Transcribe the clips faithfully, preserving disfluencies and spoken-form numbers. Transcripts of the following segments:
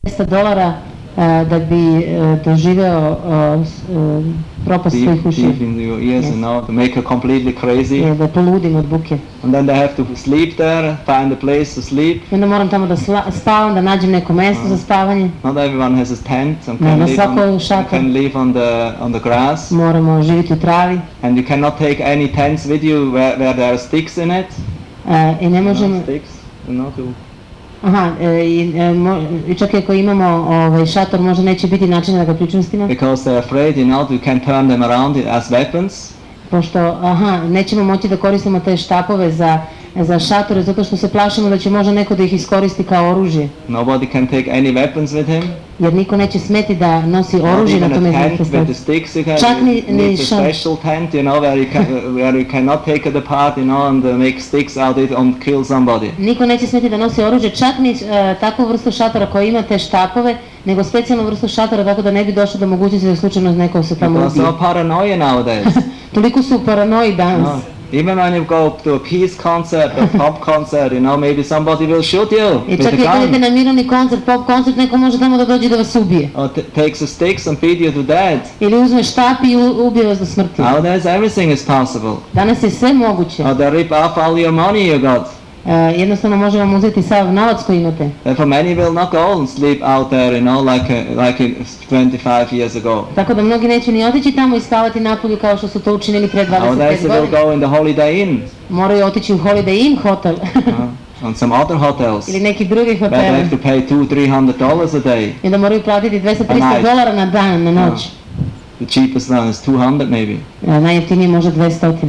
dvesta dolara uh, da bi uh, doživeo uh, uh, propast svojih ušiju. Deep in your ears, Yes. you know, to make her completely crazy. Je, da poludim od buke. And then they have to sleep there, find a place to sleep. I onda moram tamo da sla, spavam, da nađem neko mesto Uh. za spavanje. Not everyone has a tent. Some Ne, can, na live on, svakoj you šator. can live on the on the grass. Moramo živjeti u travi. And you cannot take any tents with you where, where there are sticks in it. Uh, I ne možemo... No, sticks, you know, to Aha, e, i, e, mo, i čak i ako imamo ovaj, šator, možda neće biti načina da ga pričvrstimo. because they're afraid, you know, you can turn them around as weapons. Pošto, aha, nećemo moći da koristimo te štapove za, za šatore, zato što se plašimo da će možda neko da ih iskoristi kao oružje. Nobody can take any weapons with him. Jer niko neće smeti da nosi Not oružje na even tome a tent mjestu. with the sticks. You can, Čak ni- you ni need a ša- special tent, you know, where you can, where you cannot take it apart, you know, and uh, make sticks out of it and kill somebody. Niko neće smeti da nosi oružje, čak ni e, takvu vrstu šatora koja ima te štapove, nego specijalnu vrstu šatora tako da ne bi došlo do mogućnosti da slučajno neko se tamo Because ubije. so paranoia nowadays. Toliko su paranoji danas. No. Even when you go to a peace concert, a pop concert, you know, maybe somebody will shoot you I with čak a i ako idete gun. na mirovni koncert, pop koncert, neko može tamo da dođe da vas ubije. Or t- takes the sticks and beat you to death. Ili uzme štap i u- ubije vas do smrti. Nowadays everything is possible. Danas je sve moguće. Or they rip off all your money you got. E, jednostavno može vam uzeti sav novac koji imate. Therefore many will not go and sleep out there, you know, like a, like a twenty-five years ago. Tako da mnogi neće ni otići tamo i spavati napolju kao što su to učinili pre Nowadays dvadeset they pet will godina. go in the Holiday Inn Moraju otići u Holiday Inn hotel uh, and some other hotels. ili neki drugi Where they hotel. have to pay two, three hundred dollars a day. I da moraju platiti dvesta do trista night. dolara na dan, na noć. The cheapest one is two hundred maybe. E, najjeftiniji možda dvesta. Uh,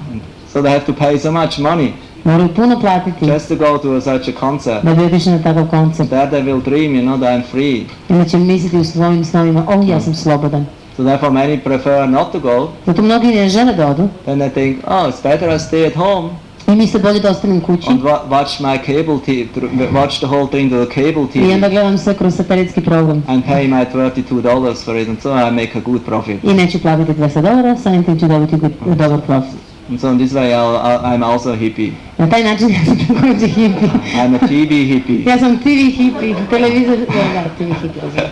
so they have to pay so much money Moraju puno platiti just to go to a, such a concert. da bi otišli na takav koncert. There they will dream, you know, that I'm free. I da će misliti u svojim snovima, o, ja sam slobodan. So therefore many prefer not to go. Zato mnogi ne žele da odu Then they think, oh, it's better I stay at home i misle bolje da ostanem kući and wa- watch my cable T V, watch the whole thing to the cable i onda T V gledam sve kroz satelitski program. and pay my thirty-two dollars for it, and so I make a good profit. I neću platiti dvesta dolara, samim tim ću dobiti good- dobar profit. And so in this way I'll, I'll, I'm also a hippie. Na taj način ja sam također hippie. I'm a T V hippie. Ja sam T V hippie, televizor, da, da, T V hippie. razumem.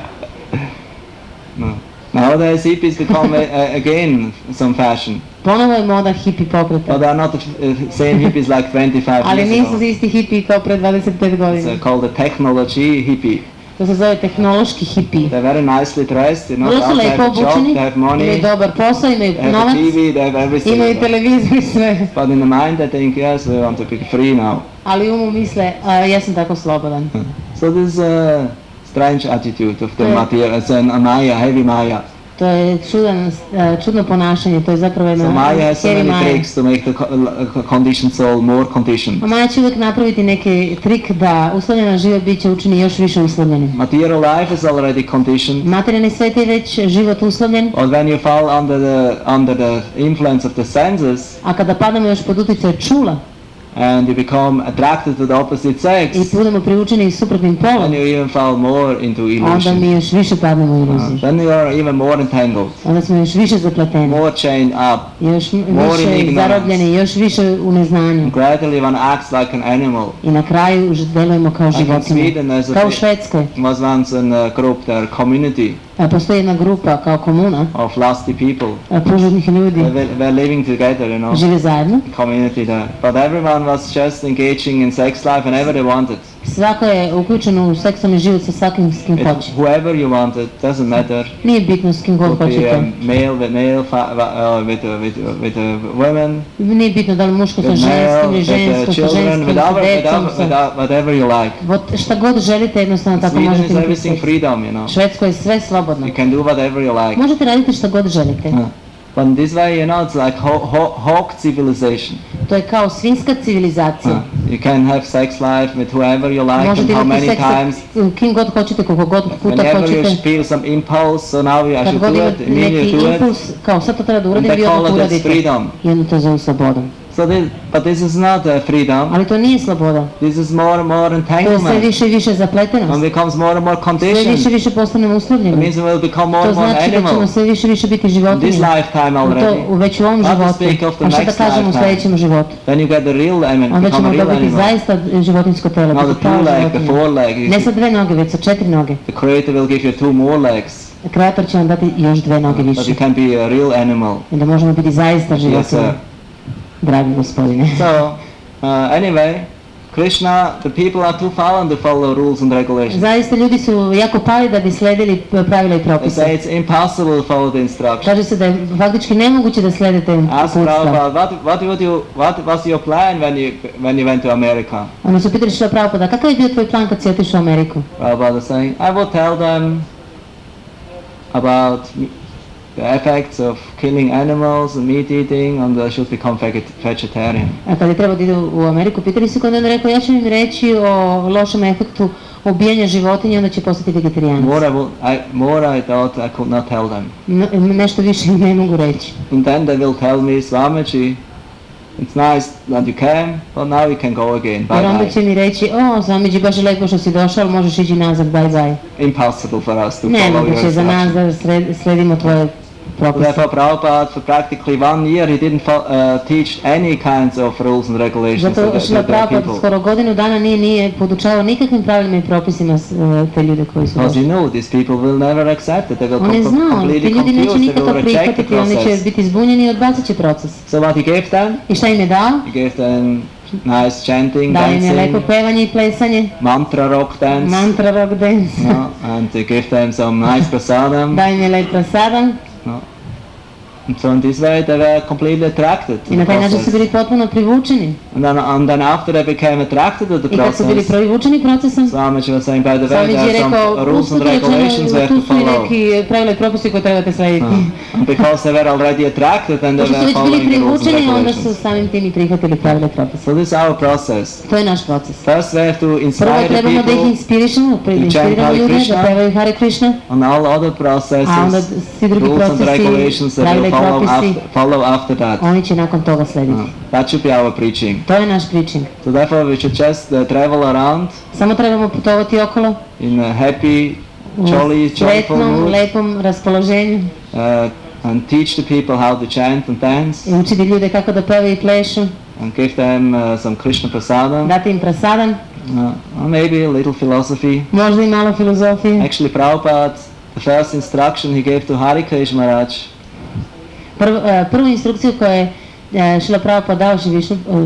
No. Nowadays hippies become a, a, again some fashion. Ponovo je moda hippie pokreta. But they're not the uh, same hippies like twenty-five Ali years nisu ago. isti hippie kao pre dvadeset pet It's godina. uh, called the technology hippie. To se zove tehnološki hippie. They're very nicely dressed, you know, Vrlo su they lepo have a job, obučeni, they have money, imaju dobar posao, imaju they have a novac, T V, they have everything. imaju televizor i sve. But in the mind they think, yes, we want to be free now. Ali umu misle, a, ja sam tako slobodan. So this is a strange attitude of the Yeah. material, it's an, a Maya, heavy Maya. To je čudan, a, čudno ponašanje, to je zapravo jedna So Maya has so heavy many Maya. tricks to make the co- uh, conditioned soul more conditioned. A Maja će uvijek napraviti neki trik da uslovljena život biće učini još više uslovljenim. Material life is already conditioned. Materijalni svijet je već život uslovljen, Or when you fall under the under the influence of the senses a kada padamo još pod utjecaj čula and you become attracted to the opposite sex, i budemo privučeni suprotnim then polom, you even fall more into onda illusion. mi još više padnemo u Uh, iluziju. then you are even more entangled, Onda smo još više zapleteni, more chained up. još m- More in više ignorance. zarobljeni, još više u neznanju. And gradually one acts like an animal. I na kraju ž- delujemo kao Like in životinje. Sweden there's a Kao u thi- Švedskoj. was once in a group there, community A, postoji jedna grupa kao komuna of lusty people. a, požudnih ljudi. They were, were living together, you know, Žive zajedno. community there. But everyone was just engaging in sex life whenever they wanted. Svako je uključeno u seksualni život sa svakim s kim It, hoće. whoever you wanted, doesn't matter. Nije bitno s kim god Could be hoćete. um, male with male, fa- va- uh, with, uh, with, uh, with uh, women, Nije bitno da li muško sa with male, ženskim ili with uh, žensko sa children, ženskim, whatever, sa decom, whatever, sa... whatever, whatever you like. Vot- Šta god želite, jednostavno tako Sweden is možete imati everything seks. freedom, you know. Švedsko je sve slobodno. You can do whatever you like. Možete raditi šta god želite. Uh, But in this way, you know, it's like ho- ho- hawk civilization. To je kao svinjska civilizacija. Uh, you can have sex life with whoever you like and Možete how imati many seks sa times. kim god hoćete, koliko god puta Whenever you hoćete. feel some impulse, so now I Kad should god do imate it, neki immediately do it. impuls, kao sad to treba da And uradim, they vi call odmah it as uradite. freedom. I onda to zove slobodom. So this, but this is not uh, freedom. Ali to nije sloboda. This is more and more To je sve entanglement. više i više And zapletenost. becomes more and more Sve više i conditioned. više postanemo It uslovljeni. means we will become more To and more znači da ćemo animal. sve više i više biti In this životinje. lifetime U to, already. u već u ovom Not to životu. speak of the A šta da next kažemo u lifetime. sljedećem životu? Then you get the real animal, Onda become ćemo a real dobiti animal. zaista životinjsko telo. Not biti the two prava leg, the životinja. four leg. Ne sa dve noge, već sa četiri noge. The Creator will give you two more legs. Kreator će vam dati još dve noge But više. you can be a real animal. I da možemo biti zaista Yes, životinje. sir. Dragi gospodine. So, uh, anyway, Krishna, the people are too fallen to follow rules and regulations. Zaista ljudi su jako pali da bi sledili pravila i They say propise. it's impossible to follow the instructions. Kaže se da je faktički nemoguće da sledite Ask uputstva. Prabhupada, what, what, would you, what was your plan when you, when you went to America? Onda su pitali što Prabhupada, kakav je bio tvoj plan kad si otišao u Ameriku? Prabhupada is saying, I will tell them about the effects of killing animals and meat eating, and they should become veget- vegetarian. A kad je trebao da idu u Ameriku, pitali su kad on rekao, ja ću im reći o lošem efektu ubijanja životinja, onda će postati vegetarijanac. More I, will, I, more I thought I could not tell them. N- nešto više im ne mogu reći. And then they will tell me, Swamiji, it's nice that you came, but now you can go again. Bye Jer onda će bye. mi reći, o, Swamiji, baš je lepo što si došao, ali možeš ići nazad, bye bye. Impossible for us to follow your Nemoguće je za nas instructions. da sred- sledimo tvoje propise. Therefore, Prabhupada, for practically one year, he didn't fo- uh, teach any kinds of rules and regulations to Zato the, Šrila to the Prabhupada people. skoro godinu dana nije, nije podučavao nikakvim pravilima i propisima s- e, te ljude koji su Because došli. he knew these people will never accept it. They will On je com- znao, ti completely ljudi neće confused. They nikad will to reject the prihvatiti, oni će process. biti zbunjeni i odbacit će proces. So what he gave them? I šta im je dao? He gave them nice chanting, Dao im je lepo dancing, pevanje i plesanje, mantra rock dance. mantra rock dance, No, and he gave them some nice prasadam. dao im je lep prasadan No. And so in this way they were completely attracted to i na the taj način su process. bili potpuno privučeni. And then, and then after they became attracted to the I kad su bili process, privučeni procesom, Swamiji was saying, by the way, Swamiji there je are some rekao, rules and usput regulations we rečeno, have tu to su i follow. neki pravila i propisi koje trebate slediti. Uh, and because they were already attracted, then they Pošto su were već bili following the rules and privučeni, onda su regulations. samim tim i prihvatili pravila i propise. So this is our process. To je naš proces. First we have to Prvo inspire the trebamo da ih people inspirišemo, da chant inspiriramo Hare ljude, Krishna. da pevaju Hare Krishna, on all other processes, a onda svi drugi rules and procesi, regulations that pravila will i follow propisi, after, follow after that. oni će nakon toga slediti. Uh, that should be our preaching. To je naš preaching. So therefore we should just uh, travel around Samo trebamo putovati okolo in a happy, u jolly, joyful sretnom, mood lepom raspoloženju uh, and teach the people how to chant and dance i učiti ljude kako da pevaju i plešu, and give them uh, some Krishna prasadam, dati im prasadan, uh, or maybe a little philosophy. možda i malo filozofije. Actually, Prabhupada, the first instruction he gave to Harikesh Maharaj, Prv, e, prvu instrukciju koju je e, Šrila Prabhupada dao Šri Višnu, uh,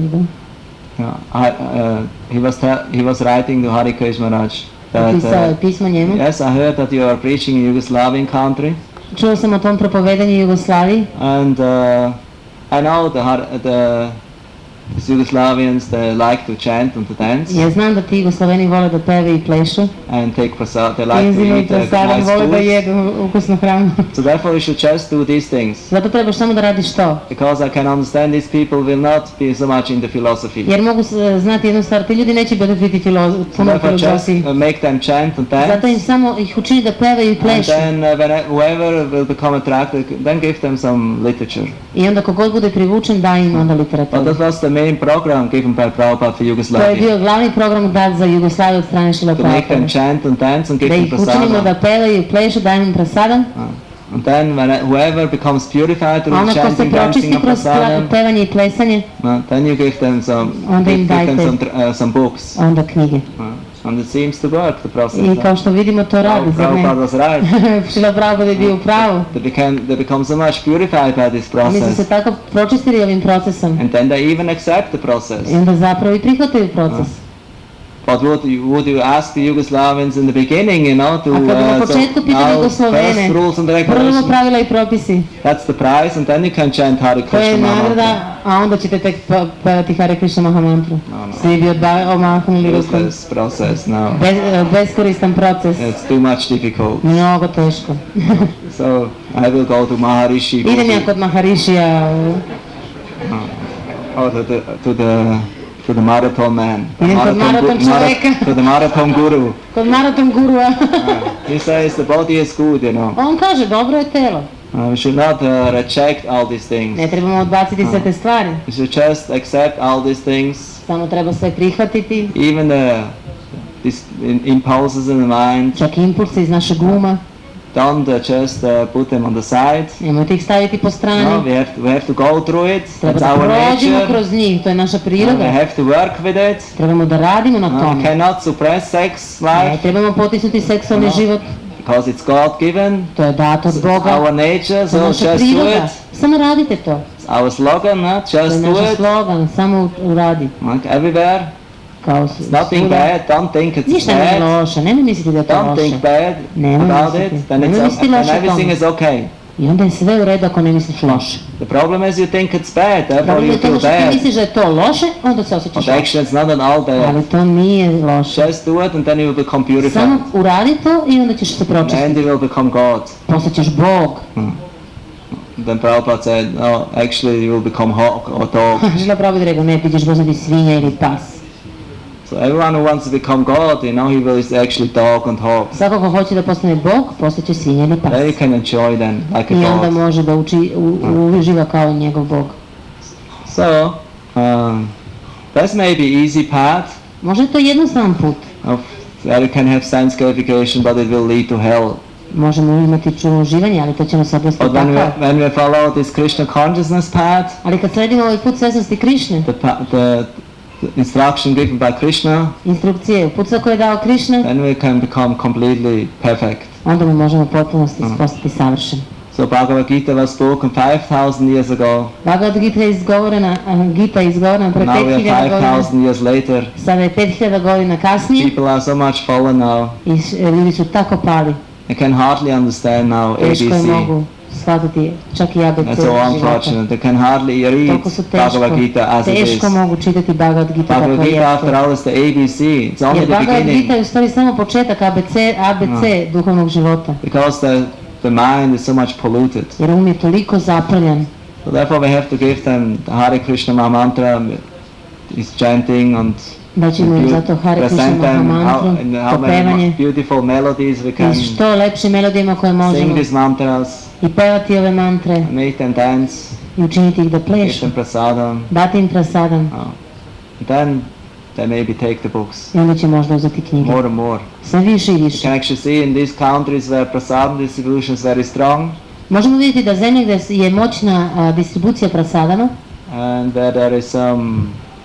I, uh, he was ta- he was writing to Harikesh Maharaj that pisao je uh, pismo njemu. yes, I heard that you are preaching in Yugoslavian country, Čuo sam o tom propovedanju u Jugoslaviji and uh, I know the Har- the these Yugoslavians they like to chant and to dance Ja znam da ti Jugoslaveni vole da peve i plešu, and take prasad. They like to uzimaju eat uh, prasadan, nice vole da food. jedu ukusnu hranu. So therefore, we should just do these things Zato trebaš samo da radiš to. because I can understand these people will not be so much into philosophy. Jer mogu s- znati jednu stvar, ti ljudi neće biti filoz, So puno therefore, just filozofiji. uh, make them chant and dance. Zato im samo ih učini da pevaju i And plešu. then uh, when whoever will become attracted, then give them some literature. I onda kogod bude privučen, daj im onda But literaturu. that was the main program given by Prabhupada for To je Yugoslavia. bio glavni program dat za Jugoslaviju od strane Šrila To make them Prabhupada. chant and dance and give Da them ih učinimo da prasadam. pevaju i plešu, daj im prasadan. Uh, And then when whoever becomes purified A through onda ko se chanting, dancing pročisti and kroz prasadam, pevanje i plesanje, uh, then you give them some, Onda im give, give them dajte. some, tr- uh, some books. onda knjige. Uh, and it seems to work, the process. I kao što vidimo to radi, zar Prabhupada ne? was right. Šrila Prabhupada je bio u pravu. They became, they become so much purified by this Oni su se process. tako pročistili ovim procesom. And then they even accept the process. I onda zapravo i prihvataju proces. But would you, would you ask the Yugoslavians in the beginning, you know, to A kad bi na uh, so početku pitali now Jugoslovene, first rules and prvo regulations, pravila i propisi, that's the prize, and then you can chant Hare to je Krishna Mahamantra. nagrada, a onda ćete tek pe- pevati Hare Krishna Mahamantru. No, no. Svi bi odba- omahnuli rukom. Useless process, no. Bez, e, beskoristan proces, It's too much difficult. mnogo teško. So I will go to Maharishi Idem ja Bodhi, kod Maharišija, or to the, to the, to the marathon man. Idem kod maraton gu- čoveka. to the marathon guru. kod maraton gurua. He says the body is good, you know. On kaže, dobro je telo. Uh, we should not uh, reject all these things. Ne trebamo odbaciti sve te stvari. We should just accept all these things, Samo treba sve prihvatiti. even the these in- impulses in the mind. Čak i impulse iz našeg uma. Don't uh, just uh, put them on the side. Nemojte ih staviti po No, strani. we have to, we have to go through it. Treba That's da our prođemo nature. kroz njih, to je naša Uh, we priroda. have to work with it. Trebamo da radimo na Uh, we tome. cannot suppress sex Ne life trebamo potisnuti seksualni No. život, because it's God given. to je dato od It's Boga. our nature, To je so naša just do priroda. it. Samo radite to. It's our slogan, huh? To je Just do naš it. slogan, samo uradi. Like everywhere. Kao su, It's nothing svuda. bad. Don't think it's Ništa nije bad. loše, nemoj misliti da je to Don't loše. think bad Nemoj about misliti. it. Then, Nemoj it's, misliti then loše o everything tome. is okay. I onda je sve u redu ako ne misliš loše. The problem is you think it's bad, therefore Problem you je to feel što ti bad. misliš da je to loše, onda se osjećaš But loše. actually it's not at all Ali bad. to nije loše. Just do it and then you will become purified. Samo uradi to i onda ćeš se And pročistiti. you will become God. Postaćeš Bog. Then Prabhupada said, no, actually you will become hawk or dog. Žela Prabhupada rekao, ne, ti ćeš postati svinja ili pas. So everyone who wants to become God, you know, he will is actually dog and hawk. Svako ko hoće da postane Bog, postaće svinja ili pas. There you can enjoy then, like I a onda God. može da uči, u, uživa kao njegov Bog. So, um, that's maybe easy path. Možda je to jednostavan put. Of, there you can have sense gratification, but it will lead to hell. Možemo imati čulo uživanje, ali to će nas odvesti But u when we, pakao. when we follow this Krishna consciousness path, Ali kad sledimo ovaj put svesnosti Krišne, the, pa- the, the instruction given by Krishna, instrukcije, put za koje je dao Krišna, then we can become completely perfect. onda mi možemo u potpunosti postati savršen. So Bhagavad Gita was spoken five thousand years ago. Bhagavad Gita je izgovorena, a, Gita je izgovorena pre Now we pet are hiljada five godina, thousand years later. sada je pet hiljada godina kasnije People are so much fallen now. i š- ljudi su tako pali, They can hardly understand now A B teško je C. mogu shvatiti čak i A B C That's so života. unfortunate. They can hardly read Toliko su teško, Bhagavad Gita as it is. teško mogu čitati Bhagavad Gita kako Bhagavad Gita after jeste. all is the A B C. It's only Jer the Bhagavad Gita beginning. je u stvari samo početak A B C, A B C duhovnog života. Because the, the mind is so much polluted. Jer um je toliko zaprljan. So therefore we have to give them the Hare Krishna Maha Mantra, is chanting and Da ćemo im zato Hare Krishna present Maha them how, mantru, in how many popevanje beautiful melodies we can i što lepše melodijama koje sing možemo these mantras, i pevati ove mantre make them dance, i učiniti ih da give plešu, them prasadam. dati im prasadam Oh. Then they maybe take the books i onda će možda uzeti knjige. more and more. Sve više i You više. can actually see in these countries where prasadam distribution is very strong Možemo vidjeti da zemlje gdje je moćna a, distribucija prasadama and where there is some,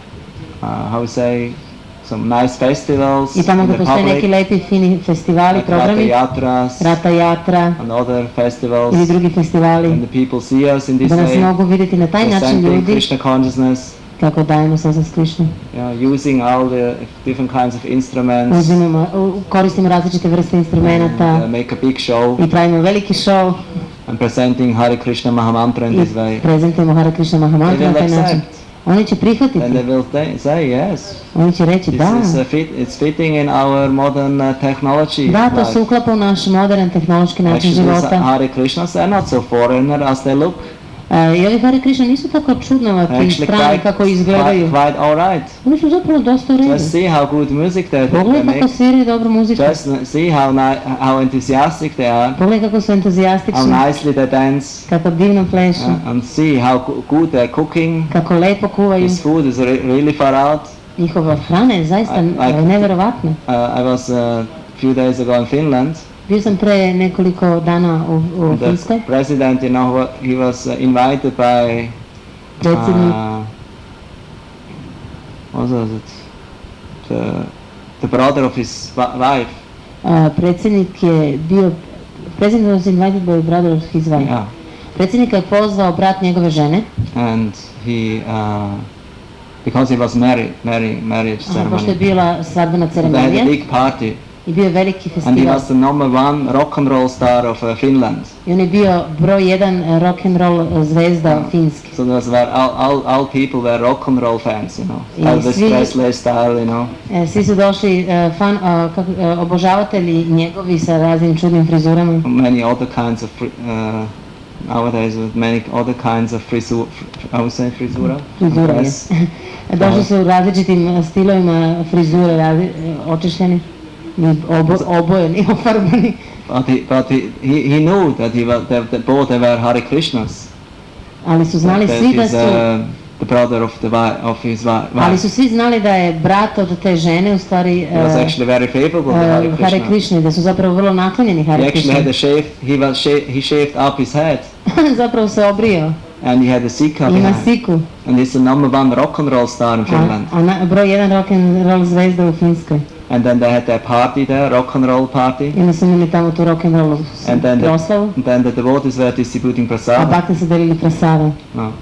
uh, how we say, some nice festivals i tamo in gdje the postoje neki public, lepi, fini festivali, like Ratha programi, Yatras Rata Jatra and other festivals, ili drugi festivali, and the people see us in this da nas way, mogu vidjeti na taj način presenting ljudi Krishna consciousness, kako dajemo svesnost Krišne. you know, using all the different kinds of instruments, Uzimamo, u- koristimo različite vrste and, instrumenata uh, make a big show, i pravimo veliki show and presenting Hare Krishna Maha Mantra in i this way. prezentujemo Hare Krishna Maha They Mantra na will taj način. accept. Oni će prihvatiti, Then they will th- say yes. oni će reći This da, is uh, fit. It's fitting in our modern uh, technology. da, to life. se uklapa u naš modern tehnološki način Actually, these života. Hare Krishnas are not so foreigner as they look. E, I ovi Hare Krishna nisu tako čudnovati i Actually, strani quite, kako quite, izgledaju. quite all right. Oni su zapravo dosta u redu. Just see how good music they, they Pogledaj kako make. sviraju dobru muziku. Just see how ni- how enthusiastic they are. Pogledaj kako su How entuzijastični, nicely they dance. kako divno plešu, Uh, and see how go- good they're cooking. kako lepo kuvaju. This food is re- really far out. Njihova hrana je zaista I- I- e, neverovatna. Uh, I was uh, a few days ago in Finland. Bio sam pre nekoliko dana u, u The Finskoj. president, you know, wha- he was uh, invited by Predsjednik, uh, what was it? The, the brother of his wa- wife. a, predsjednik je bio, predsjednik was invited by brother of his wife. Yeah. Predsjednika je pozvao brat njegove žene, And he, uh, because it was marriage, marriage, marriage a, pošto je ceremony, bila svadbena they had a ceremonija big party. i bio je veliki And he festival. was the number one rock and roll star of uh, Finland. I on je bio broj jedan e, rock and roll e, zvezda Finske. So those were all, all, all people were rock and roll fans, you know. I Elvis svi- Presley style, you know. E, svi su došli e, fan, a, kako, e, obožavatelji njegovi sa raznim čudnim frizurama. Many other kinds of fri- uh, nowadays with many other kinds of frisur, fr- I would say frisura. Frizura, Yes. yes. Došli su u različitim e, stilovima frizure, razi, e, očišljeni, i obo, obojeni, ofarbani. but he, but he, he, he knew that he was, that, that both they were Hare Krishnas. Ali su znali That svi da he's, su, uh, the brother of the wi- of his wi- ali wife. su svi znali da je brat od te žene u stvari He was uh, actually very favorable to Hare uh, Hare Krishna. Krishna, da su zapravo vrlo naklonjeni He Hare actually had Krishna. a shave. He was sha- he shaved up his head, Zapravo se obrio, and he had a sika ima behind. siku, And he's the number one rock and roll star in Finland. a, a na, broj jedan rock and roll zvezda u Finskoj. And then they had their party there, rock and roll party. I onda su imali tamo tu rock and roll And then the, proslavu, and then the devotees were distributing a prasada. bakte su delili prasade. No.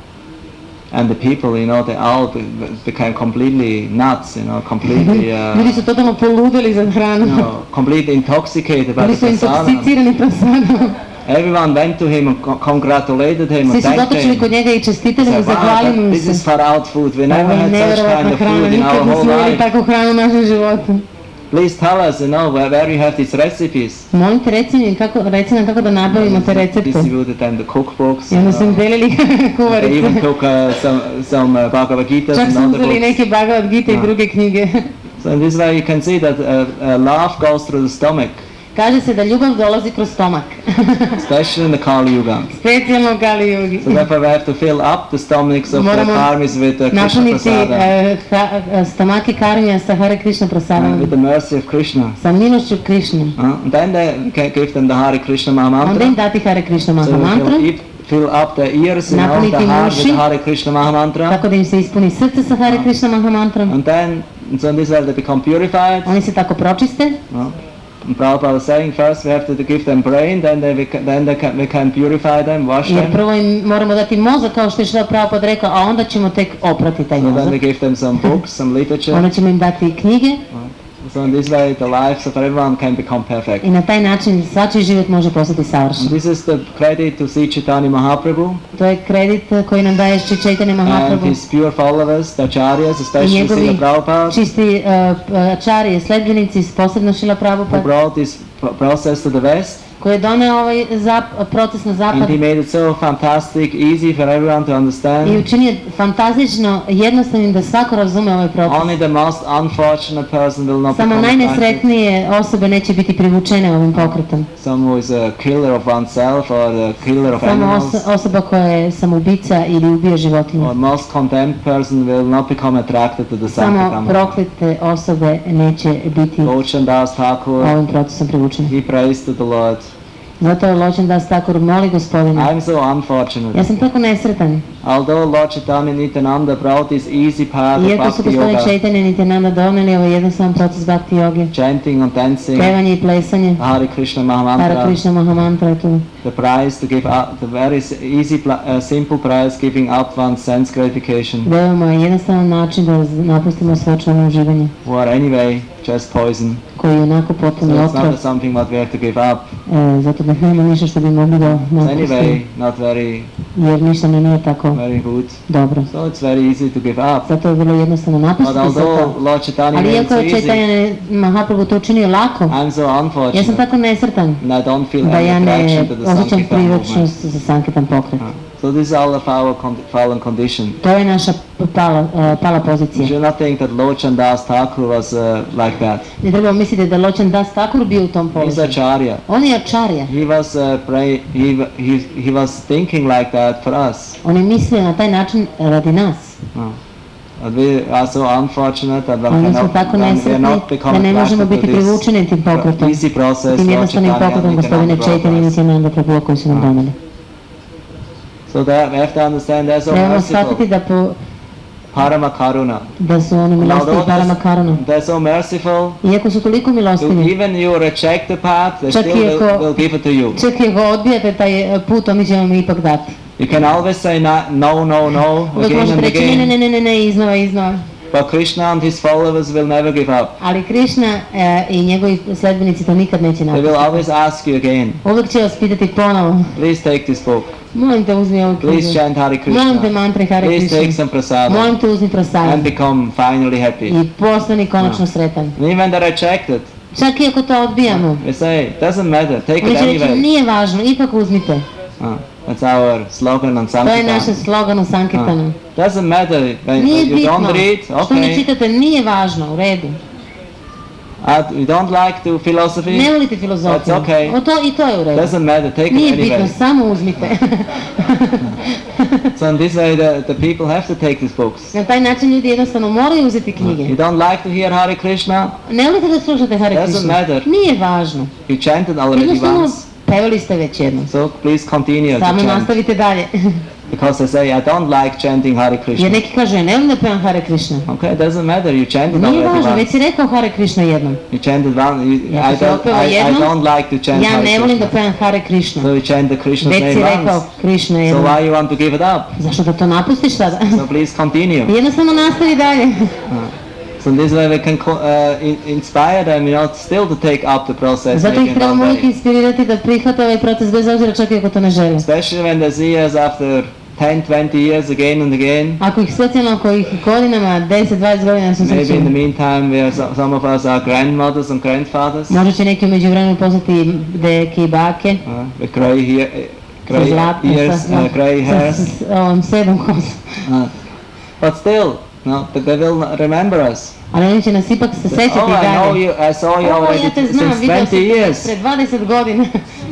And the people, you know, they all be- became completely nuts, you know, completely, uh, Ljudi su totalno poludeli za hranu. you know, completely intoxicated by Bili the su prasada. intoksicirani prasadom. Everyone went to him and co- congratulated him Svi and su thanked dotočili kod him. njega i čestitali mu, Said, wow, zahvalili that- mu this is se. far out food. We never Ovo je had such kind nevjerovatna of hrana, food in nikad our nismo whole imali life. takvu hranu u našem životu. Please tell us, you know, where, where you have these recipes. Molim te, reci, mi kako, reci nam kako da nabavimo te recepte. Distributed them the cookbooks. I onda you su im know. delili They even kuvarice. took uh, some, some uh, Bhagavad Gita Čak and su other uzeli books. neke Bhagavad Gita i Da. druge knjige. So in this way you can see that uh, uh, love goes through the stomach, Kaže se da ljubav dolazi kroz stomak. especially in the Kali Yuga. Specijalno u Kali Yugi. So therefore we have to fill up the stomachs of the Moramo karmis with the Krishna Napuniti prasada, eh, ha- eh, stomake karmija sa Hare Krishna uh, prasadama. with the mercy of Krishna. Sa milošću Krišne. Uh, and then they can give them the Hare Krishna Onda im Mahamantra. dati Hare Krishna So we Mahamantra. fill, if- fill up the ears, you know, Napuniti the heart with uši. the Hare Krishna Mahamantra. Tako da im se ispuni srce sa Hare Krishna Mahamantrom. And then, so in this way they become purified. Oni se tako pročiste. Uh, and Prabhupada was saying first we have to give them brain, then they we can, then they can, we can purify them, wash Jer them. prvo im moramo dati mozak kao što je Šrila Prabhupada rekao, a onda ćemo tek oprati taj So then mozak. we give them some books, some literature. Onda ćemo im dati knjige So in this way the lives of everyone can become perfect. i na taj način svačiji život može postati And savršen. this is the credit to Sri Chaitanya Mahaprabhu To je kredit koji nam daje Šri Chaitanya and Mahaprabhu his pure followers, the acharyas, i especially njegovi Srila Prabhupada, čisti uh, čarije, sledbenici, posebno Šrila who Prabhupada, brought this pro- process to the West. koji je doneo ovaj zap, proces na zapad And he made it so fantastic, easy for everyone to i understand. učinio fantastično jednostavnim da svako razume ovaj proces. Only the most unfortunate person will not Samo become attracted. najnesretnije osobe neće biti privučene ovim pokretom. Some who is a killer of oneself or a killer of Samo animals. os- osoba koja je samoubica ili ubija životinje. Or most condemned person will not become attracted to the Samo Sankirtan. proklete osobe neće biti Lochan Das Thakur, ovim procesom privučene. he prays to the Lord. Zato je Ločan Das Thakur moli gospodina. I'm so unfortunate. Ja sam tako nesretan. Although Lord Chaitanya Nityananda brought this easy path of Iako su Bhakti gospodin Yoga, Chaitanya Nityananda doneli ovaj jednostavan proces Bhakti joge, chanting and dancing, pevanje i plesanje, Hare Krishna Hare Mahamantra, Krishna Mahamantra je tu. the price to give up, the very s- easy, pla- uh, simple price giving up one's sense gratification, Veoma je jednostavan način da napustimo sve člane uživanje, who are anyway just poison. koji je onako So potpuno it's otrov, not something what we have to give up. e, zato da nema ništa što bi mogli da It's napustimo, anyway not very, jer ništa ne nije tako very good. dobro. So it's very easy to give up. Zato je vrlo jednostavno But napustiti sve although to. Lord Chaitanya Ali made it iako so je easy, Chaitanya Mahaprabhu to učinio lako, I'm so ja sam unfortunate tako nesretan and I don't feel da any ja ne attraction to the osjećam Sankirtan movement. privlačnost za Sankirtan pokret. Uh, So this is all of our con- fallen condition. To je naša pala, uh, pala You pozicija. should not think that Lochan Das Thakur was uh, like that. Ne trebamo misliti da je Ločan Das Thakur bio u tom He's položaju. Acharya. On je Acharya. He was uh, pray, he, w- he, he was thinking like that for us. On je mislio na taj način radi nas. Uh, But we are so unfortunate that we Ali mi smo cannot, tako that we are nesretni not da become ne možemo attracted biti to privučeni tim this pokretom. easy process Tim Lord jednostavnim Chaitanya pokretom gospodine Nityananda Chaitanya brought us. Nityananda Prabhu koji su nam Ah. doneli. So that we have to understand they're so Trebamo shvatiti merciful. da, po, Parama Karuna. da su oni And milostivi although parama karuna. they're, they're so merciful, Iako su toliko so milostivi, even you reject the path, they Čak still i will, ako- will give it to you. čak i ako odbijate taj e, put, oni će vam ipak dati. You can always say na- no, no, no, Uvijek again možete and reći ne, ne, again. ne, ne, ne, ne, iznova, iznova. But Krishna and his followers will never give up. Ali Krišna e, i njegovi sledbenici to nikad neće They will napustiti. always ask you again, Uvijek će vas pitati ponovo. please take this book. Molim te uzmi ovu Please knjigu. chant Hare Molim te Krishna. mantre Hare Please take Krishna. some prasada Molim te uzmi prasad. and become finally happy. I postani konačno sretan. And even they reject it, Čak i ako to odbijamo. we say, doesn't matter, take Oni it će reći anyway. nije važno, ipak uzmite. Uh, that's our slogan on To je naš Sankirtan. slogan u Sankirtanu. Uh, doesn't matter, when Nije you bitno. don't read, Što ne okay. čitate, nije važno, u redu. Uh, you don't like to philosophy? Ne volite filozofiju? That's okay. O to, I to je u redu. Doesn't matter, take Nije it bitno, anyway. samo uzmite. So in this way the, the people have to take these books. Na taj način ljudi jednostavno moraju uzeti knjige. You don't like to hear Hare Krishna? Ne volite da slušate Hare Doesn't Krishna? matter. Nije važno. You chanted already Jednostavno once. pevali ste već jednom. So please continue to Samo chant. nastavite dalje. Because they say, I don't like chanting Hare Krishna. Jer neki kažu, ja ne volim da pevam Hare Krishna. Okay, doesn't matter, you chanted Nije already važno, već once. si rekao Hare Krishna jednom. You chanted one, you, Ja I, si don't, opeva I, I jednom, don't like to chant ja Hare ne volim da Krishna. pevam Hare Krishna. So you chant the Krishna's Već si name rekao once. Krishna So jednom. why you want to give it up? Zašto da to napustiš sada? So please continue. Jednostavno nastavi dalje. So in this way we can co- uh, in, inspire them, you know, still to take up the process. Zato ih making trebamo uvijek Dhamma. inspirirati da prihvate ovaj proces bez obzira čak i ako to ne žele. Especially when they see us after ten, twenty years again and again. Ako ih specijalno ako ih godinama, deset, dvadeset godina su Maybe in the srećeni, meantime, we are, so- some of us are grandmothers and grandfathers. možda će neki umeđu vremenu postati deke i bake. Uh, with grey hair, Sa grey zlatnom, ears, sa- uh, grey sa- hairs. s- s ovom sedom kosa. Uh, but still, no, but they will not remember us. Ali oni će nas ipak se sećati Oh, i I know dalje. you. I saw you O, already ja te t- znam, since vidio sam twenty te years, pred dvadeset godina.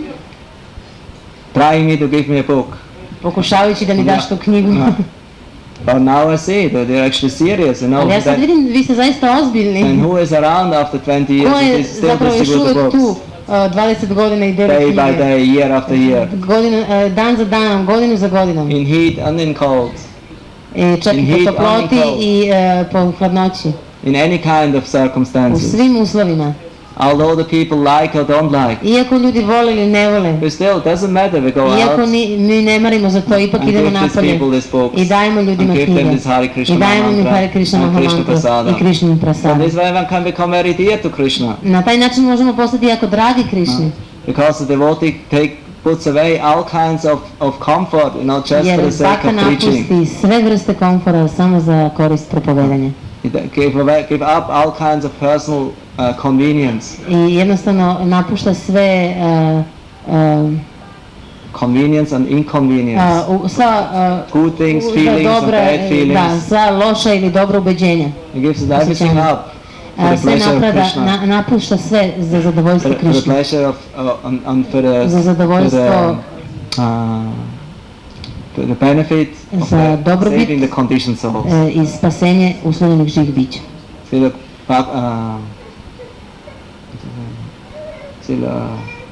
trying me to give me a book. Pokušavajući da mi Da. daš tu knjigu. No. But now I see that they're actually serious, you know. Ali ja sad that- vidim, vi ste zaista and ozbiljni. who is around after twenty years Ko and je is still zapravo još distribute the uvijek tu books? uh, dvadeset godina i deli Day by knjige. day, year after year. Godinu, uh, dan za danom, godinu za godinom. In heat and in cold. I čak in i heat, po toploti only cold. i uh, po hladnoći. In any kind of U circumstances. svim uslovima. Although the people like or don't like. Iako ljudi vole ili ne vole. But still, doesn't matter, we go Iako out ni, mi ne marimo za to, ipak and idemo give these napolje. people these books. I dajemo ljudima and give knjige. them this Hare Krishna I dajemo im mantra Hare Krishna and Krishna Mahamantru Prasada. i Krishna So Prasada. this way one can become very dear to Krishna. Na taj način možemo postati jako dragi Krišni. Because the devotee take, puts away all kinds of, of comfort, you know, just for Jer the sake baka of preaching. napusti sve vrste komfora samo za korist propovedanja. He da- Give, away, give up all kinds of personal uh, convenience. I jednostavno napušta sve uh, uh, Convenience and inconvenience. uh, u- sva uh, Good things, u- feelings and dobra, bad da, feelings. sva loša ili dobra ubeđenja. He gives everything osjećanja. up for Uh, the sve pleasure of naprada, Krishna. na, napušta sve za zadovoljstvo For, for the Krišne. pleasure of, uh, and, and for the, Za zadovoljstvo, for the, uh, for the benefit of za the, dobrobit, saving the conditioned souls. uh, i spasenje uslovljenih živih bića. Sila, uh, Sila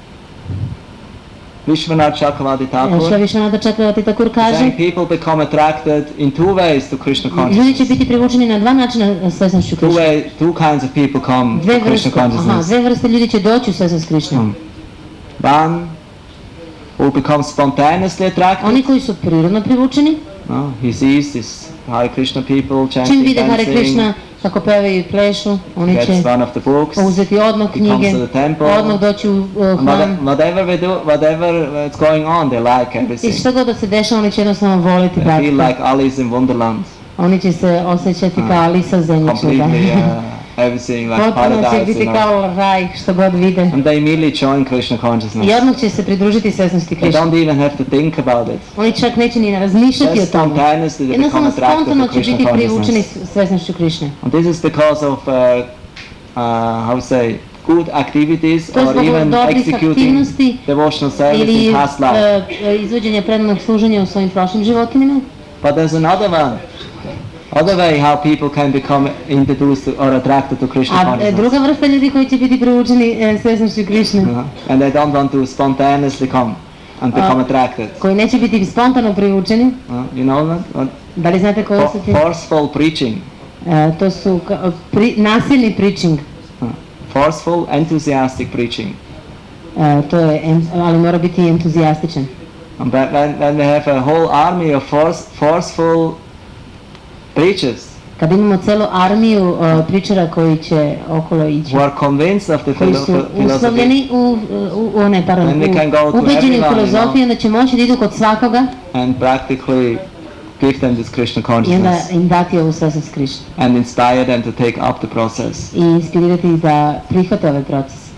Vishwanath Chakravarti Što Thakur više Nada Čakravati Takur kaže, saying people become attracted in two ways to Krishna ljudi će consciousness. biti privučeni na dva načina svesnošću Two Krišne. way, two kinds of people come Dve to Krishna vrste, aha, consciousness. dve vrste ljudi će doći u svesnost Krišne. Mm. One who becomes spontaneously attracted. Oni koji su prirodno privučeni, No, he sees this Hare Krishna people čim chanting, vide Hare dancing, Krishna kako pevaju i plešu, oni će gets one of the books. uzeti odmah He comes knjige, to the temple. odmah doći u uh, And hram. whate- Whatever we do, whatever it's going on, they like I everything. što god da se dešava, oni će jednostavno voliti They feel pratiti. like Alice in Wonderland. Oni će se osjećati Ah. kao Alisa zemljičnika. Completely, uh, everything like Potpuno će paradise, biti you know. kao raj, što god vide. And they immediately join Krishna consciousness. I odmah će se pridružiti svesnosti They Krišne. don't even have to think about it. Oni čak neće ni razmišljati o Just tome. spontaneously they become Jednostavno attracted spontano to će Krishna biti privučeni consciousness. s- svesnošću Krišne. And this is because of, uh, uh, how to say, good activities To je or zbog even dobrih executing aktivnosti devotional service ili in past life. uh, izvođenja predanog služenja u svojim prošlim životinima. But there's another one. Other way how people can become introduced to, or attracted to Krishna A e, consciousness. druga vrsta ljudi koji će biti privučeni e, svesnošću Krišne, Uh, and they don't want to spontaneously come and become Uh, attracted. koji neće biti spontano privučeni. Uh, you know that? What? Da li znate koji su For, ti? forceful preaching. E, to su ka- pri, nasilni preaching. Uh, forceful, enthusiastic preaching. E, to je, en- ali mora biti i entuzijastičan. And when, when when we have a whole army of force, forceful preachers Kad imamo celu armiju uh, pričara koji će okolo ići, who are convinced of the koji philo- su philosophy, uslovljeni u, u, u ne, pardon, Then we can go u, to ubeđeni u everyone, filozofiju, you onda će moći da idu kod svakoga and practically give them this Krishna i onda consciousness im dati ovu svesnost Krišne. and inspire them to take up the process. I inspirirati ih da prihvate ovaj proces.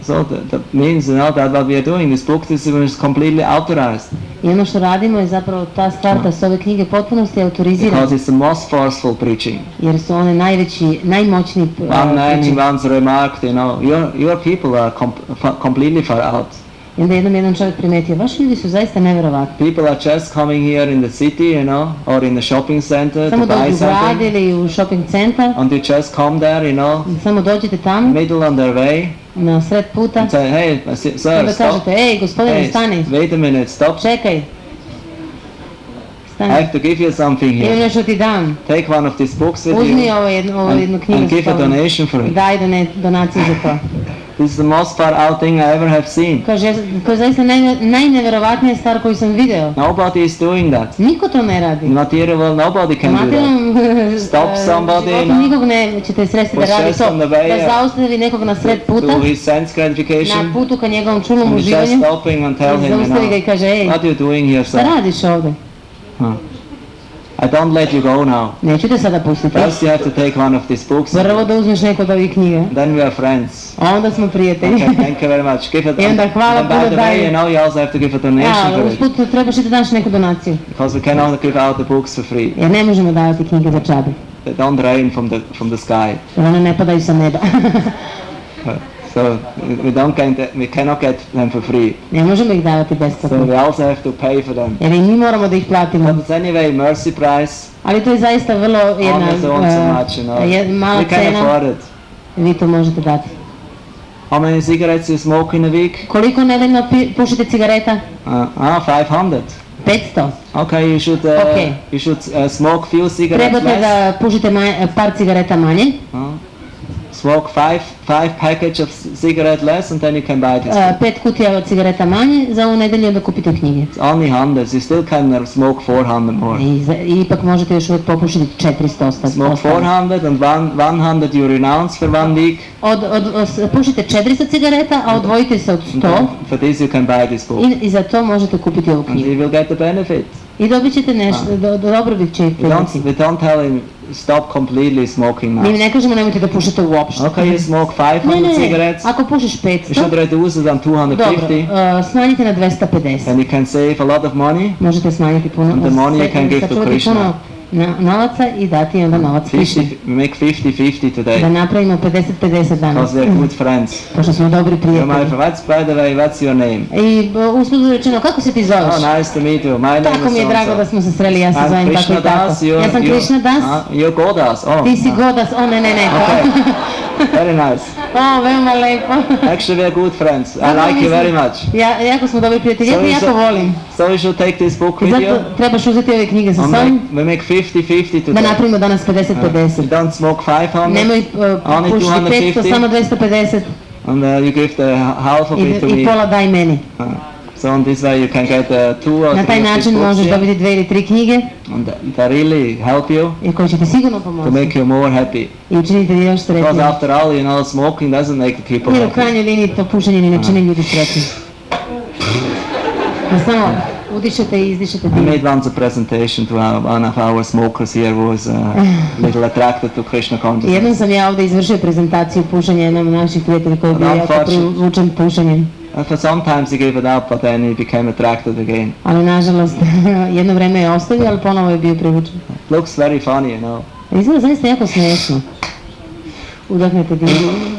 so that, that means, you know, that what we are doing, this book this is completely authorized. I ono što radimo je zapravo ta stvar da su ove knjige potpunosti autorizirane. Because it's the most forceful preaching. Jer su one najveći, najmoćniji uh, One night once remarked, you know, your, your people are com completely far out. I onda jednom jedan čovjek primetio, vaši ljudi su zaista nevjerovatni. People are just coming here in the city, you know, or in the shopping center Samo to buy dođu u grad something. ili u shopping centar. And you just come there, you know, Samo dođete tamo, middle on their way, na sred puta. and say, hey, sir, Onda stop. kažete, ej gospodine, Hey, stani, wait a minute, stop. čekaj. I Stani. have to give you something Imam here. nešto ti dam. Take one of these books with Uzmi you ovo jednu, ovo and, jednu knjigu and give sa a tobom. donation for it. Daj done, donaciju za to. This is the most far out thing I ever have seen. Kaže, ja- to je zaista naj, najnevjerovatnija stvar koju sam video. Nobody is doing that. Niko to ne radi. In material world, nobody can do that. Materijalnom Stop somebody, životu no. nikog ne ćete sresti da Push radi us to. on the way, Da uh, zaustavi nekog na sred puta, To his sense na gratification. putu ka njegovom čulnom And you just uživanju. stopping and tell him, you Zaustavi ga i know, kaže, ej, what are you doing here, šta sir? radiš ovdje? Huh. I don't let you go now. Neću te sada pustiti. First you have to take one of these books. Prvo da uzmeš neko od ovih knjiga. Then we are friends. A onda smo prijatelji. Okay, thank you very much. Give it. I onda hvala and by puno the way, daje. you know, you also have to give a donation Ja, for it. usput trebaš i da daš neku donaciju. Because we cannot give out the books for free. Jer ne možemo davati knjige za džabe. They don't rain from the from the sky. Jer one ne padaju sa neba. Uh, So we don't get that, we cannot get them for free. Ne možemo ih davati So besplatno. we also have to pay for them. Jer i mi moramo da ih platimo. But it's anyway mercy price. Ali to je zaista vrlo jedna Honest on so uh, much, you know. jed- mala We can cena. afford it. Vi to možete dati. How many cigarettes you smoke in a week? Koliko nedeljno pi- pušite cigareta? Uh, ah, five hundred. petsto. Okay, you should uh, Okay. you should uh, smoke few cigarettes Trebate less. da pušite manje- par cigareta manje. Uh, smoke five five package of c- cigarette less, and then you can buy this. Uh, pet kutija od cigareta manje, za ovu nedelju da kupite knjige. It's only hundreds. You still can uh, smoke four hundred more. I, za- i ipak možete još uvijek popušiti četiristo osta- Smoke four ostalih. hundred and one one hundred you renounce for one week. Od, od, od, pušite četiristo cigareta, a odvojite se od And sto then for this you can buy this book, i, i za to možete kupiti ovu and knjigu. you will get the benefit. I dobit ćete nešto, do, do dobrobit će ih We don't prinosi. we don't tell him stop completely smoking Mi im now. ne kažemo nemojte da pušite uopšte. Okay, you smoke five Ne, hundred ne, cigarettes. ako pušiš You petsto, should reduce it on two hundred dobro, fifty, uh, smanjite na dvesta pedeset. and you can save a lot of money. Možete smanjiti puno, And the money you sve- can give to sačuvati Krishna. puno na, novaca i dati onda novac Krišni. fifty, we make fifty fifty Da today, napravimo pedeset pedeset danas. because we are good friends. Pošto smo dobri You're my prijatelji. friend. What's, by the way, what's your name? I uh, usput rečeno, kako se ti zoveš? Oh, nice to meet you. My name Tako is mi je drago da so-and-so. smo se sreli, ja se I'm zovem tako Krishna i tako. Das. You're, Ja sam you're, Krishna Das, uh, you're Godas. Oh, ti si uh, Godas, o ne ne ne. okay. Very nice. O, veoma lepo. Actually, we are good friends. I Tako like you mislim- very much. Ja, jako smo dobri prijatelji, ja So te is jako it- volim. So you should take this book I with you. zato trebaš uzeti ove knjige sa We make, sobom, we make fifty fifty da today. napravimo danas pedeset Uh, pedeset. you don't smoke five hundred, Nemoj uh, Only pušiti two hundred petsto, fifty? samo dvesta pedeset and uh, you give the half of i, it to i me. pola daj meni. Uh, so on this way you can get uh, two or Na taj three of these način books možeš here, dobiti dve ili tri knjige and that, that really help you i koje će ti sigurno to pomoći make you more happy. i učiniti ti još Because sretnije. after all, you know, smoking doesn't make the people Jer u happy. krajnjoj liniji to pušenje ni ne čini ljudi sretni. Da samo udišete i izdišete I dim. made once a presentation to our, one of our smokers here who was uh, a little attracted to Krishna consciousness. Jednom sam ja ovdje izvršio prezentaciju pušenja jednom od naših prijatelja koji je bio jako privučen pušenjem. And for sometimes he gave it up, but then he became attracted again. Ali nažalost, jedno vreme je ostavio, ali ponovo je bio privučen. Looks very funny, you know. Izgleda zaista jako smiješno. Udahnete dim.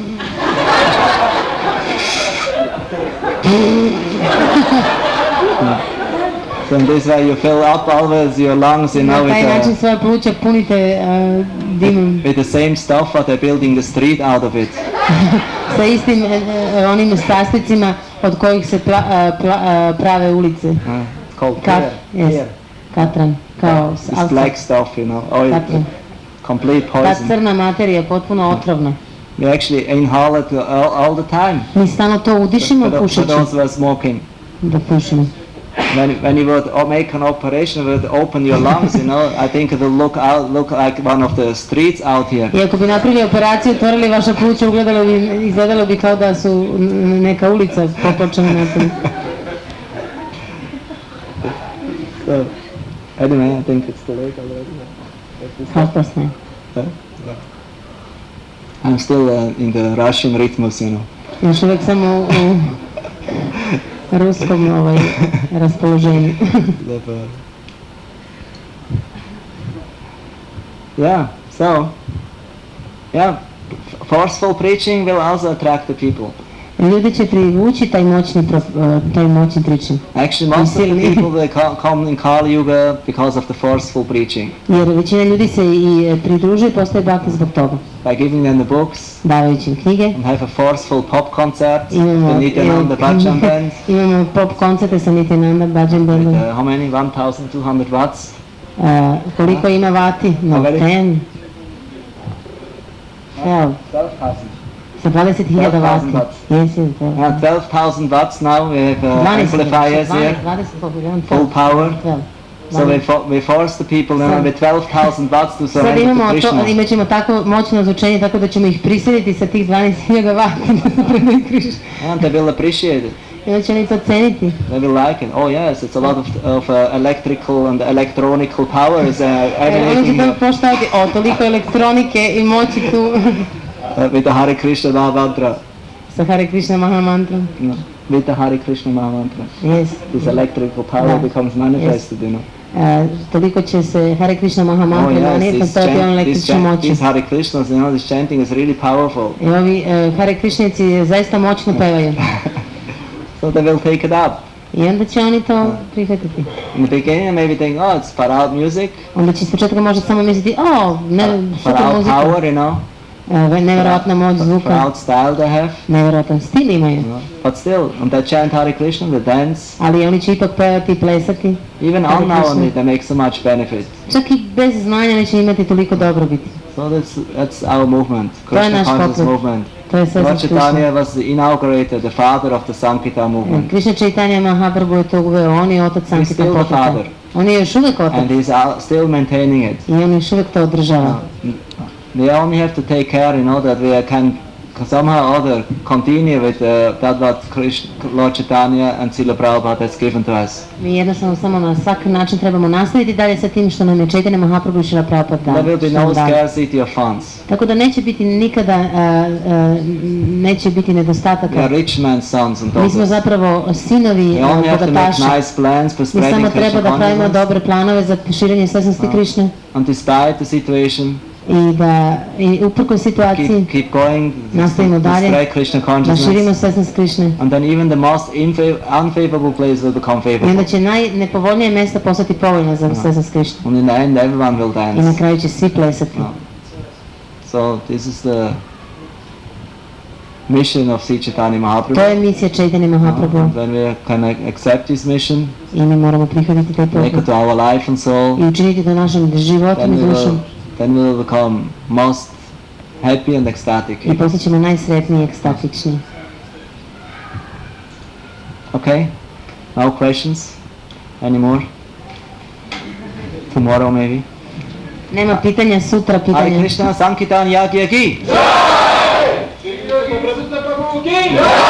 So in this way you fill up always your lungs, you know, Na taj with, način uh, svoje pluća punite uh, dimom with the same stuff, but they're building the street out of it. sa istim uh, uh, onim stasticima od kojih se pla, uh, pla, uh, prave ulice. Uh, it's called Kat, clear. yes. Clear. Katran, kao s- This black stuff, you know, oil, Katran. complete Ta poison. crna materija je potpuno otrovna. We actually inhale it all, all the time. Mi stalno to udišimo For, tho- for pušeći those who are smoking. da pušimo. When, when you would o- make an operation, would open your lungs, you know, I think it will look out, look like one of the streets out here. I ako bi napravili operaciju, otvorili vaša pluća, ugledalo bi, izgledalo bi kao da su n- neka ulica popločena napolje. So, anyway, I think it's too late already. Half past nine. I'm still uh, in the Russian rhythms, you know. Još uvijek samo u ruskom ovaj, raspoloženju. Yeah, so, yeah, forceful preaching will also attract the people. Ljudi će privući taj moćni, uh, taj moćni preaching. Actually, most of the people they call, come in Kali Yuga because of the forceful preaching. Jer većina ljudi se i pridruže i postaje bhakti zbog toga. By giving them the books, davajući im knjige, and have a forceful pop concert, imamo, the Nityananda Bhajan Band. Imamo pop koncerte sa Nityananda Bhajan Bandom. Uh, how many? one thousand two hundred watts. Uh, koliko uh, ima vati? No, ten. twelve. twelve thousand. Sa dvadeset hiljada vati. Yes, yes, uh, twelve thousand watts now. We have uh, amplifiers here. Full power. twelve. So we, for, we force the people now with twelve thousand watts to surrender to Krishna. Sad imat ćemo tako moćno zvučenje tako da ćemo ih prisiliti sa tih dvanaest hiljada vati da se predaju Krishna. And they will appreciate it. I onda će oni to ceniti. They will like it. Oh yes, it's a lot of, of uh, electrical and electronical powers uh, emanating. Oni će to poštavati, o toliko elektronike i moći tu. uh, with the Hare Krishna Maha Mantra. Sa Hare Krishna Maha Mantra. No, with the Hare Krishna Maha Mantra. Yes. This electrical power no. becomes manifested, yes. you know. Uh, toliko će se Hare Krishna Maha Mantra oh, yes, manifestovati on električne moći. These Hare Krishnas, you know, this chanting is really powerful. I ovi uh, Hare Krishneci zaista moćno pevaju. So they will take it up. I onda će oni to prihvatiti. In the beginning maybe think, oh, it's far out music. Onda će s početka možda samo misliti, oh, ne, far super out muzika. Power, you know. Uh, nevjerojatna moć zvuka. Far out style they have. Nevjerojatan stil imaju. No. But still, on that chant Hare Krishna, the dance. Ali oni će ipak pevati i plesati. Even unknowingly they make so much benefit. Čak i bez znanja neće imati toliko dobrobiti. So that's that's our movement, Krishna conscious movement. Lord Chaitanya was inaugurated, the father of the Sankirtan movement. Krishna Chaitanya Mahaprabhu je to uveo, on je otac Sankirtan pokreta. On je još uvijek otac. And he's still maintaining it. I on još uvijek to održava. We only have to take care, you know, that we can somehow or other continue with uh, that what Krishna, Lord Chaitanya and Srila Prabhupada has given to us. Mi jednostavno samo na svaki način trebamo nastaviti dalje sa tim što nam je Chaitanya Mahaprabhu i Srila Prabhupada dao. There will be no scarcity of funds. Tako da neće biti nikada, uh, uh, neće biti nedostataka. We are rich man's sons and daughters. Mi smo zapravo sinovi we only have to make nice plans for spreading Krishna consciousness. Mi samo treba da pravimo dobre planove za širenje svjesnosti uh, Krishne. And despite the situation, i da i uprkos situaciji keep, keep going, nastavimo dalje, da širimo svjesnost Krishne. And then even the most unfavorable place will become favorable. I onda će najnepovoljnije mjesto postati povoljno za svjesnost Krishne. And in the end everyone will dance. I na kraju će svi plesati. No. So this is the mission of Sri Chaitanya Mahaprabhu. To je misija Chaitanya Mahaprabhu. No, when we can accept this mission, i mi moramo prihvatiti taj poziv. Make it to our life and soul. I učiniti to našem životom i dušom. Then we will become most happy and ecstatic. I postat ćemo najsretniji i ekstatični. Okay? No questions? Any more? Tomorrow maybe? Nema pitanja, sutra pitanja. Hare Krishna Sankirtan Yagya ki! Jai!